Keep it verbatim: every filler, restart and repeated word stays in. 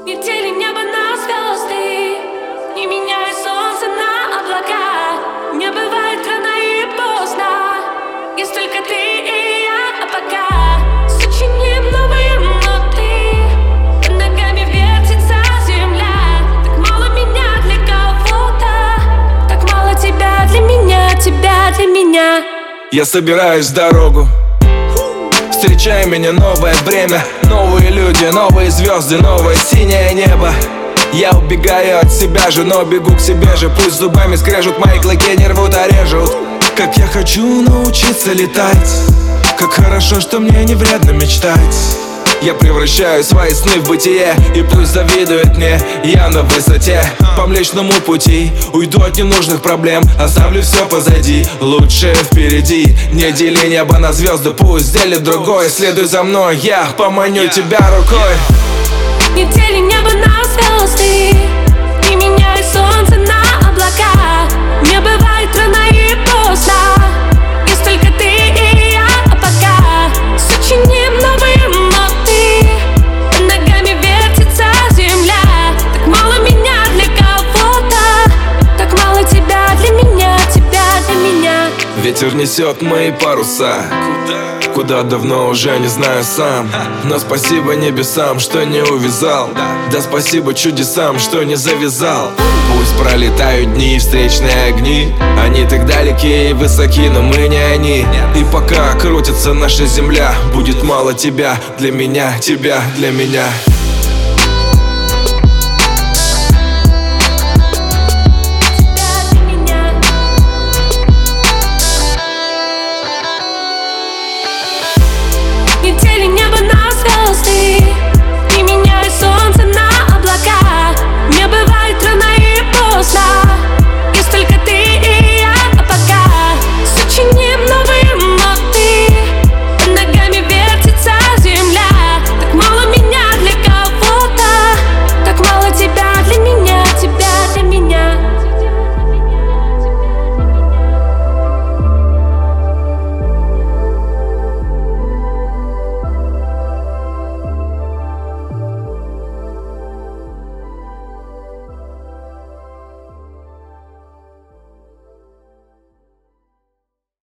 Недели неба на звезды, не меняй солнце на облака. Не бывает рано и поздно, есть только ты и я. А пока сочиним новые ноты, под ногами вертится земля. Так мало меня для кого-то, так мало тебя для меня, тебя для меня. Я собираюсь в дорогу, встречай меня новое время, новые люди, новые звезды, новое синее небо. Я убегаю от себя же, но бегу к себе же. Пусть зубами скрежут, мои клыки не рвут, а режут. Как я хочу научиться летать, как хорошо, что мне не вредно мечтать. Я превращаю свои сны в бытие, и пусть завидует мне, я на высоте. По Млечному пути уйду от ненужных проблем, оставлю все позади, лучше впереди. Не дели небо на звезды, пусть делит другое. Следуй за мной, я поманю тебя рукой. Недели неба на звезды, не меняй солнце на облака. Не бывает рано и поздно, есть только ты и я. А пока сочиним новые ноты, под ногами вертится земля. Так мало меня для кого-то, так мало тебя для меня, тебя для меня. Ветер несет мои паруса куда давно уже не знаю сам. Но спасибо небесам, что не увязал. Да спасибо чудесам, что не завязал. Пусть пролетают дни и встречные огни, они так далеки и высоки, но мы не они. И пока крутится наша земля, будет мало тебя для меня, тебя для меня.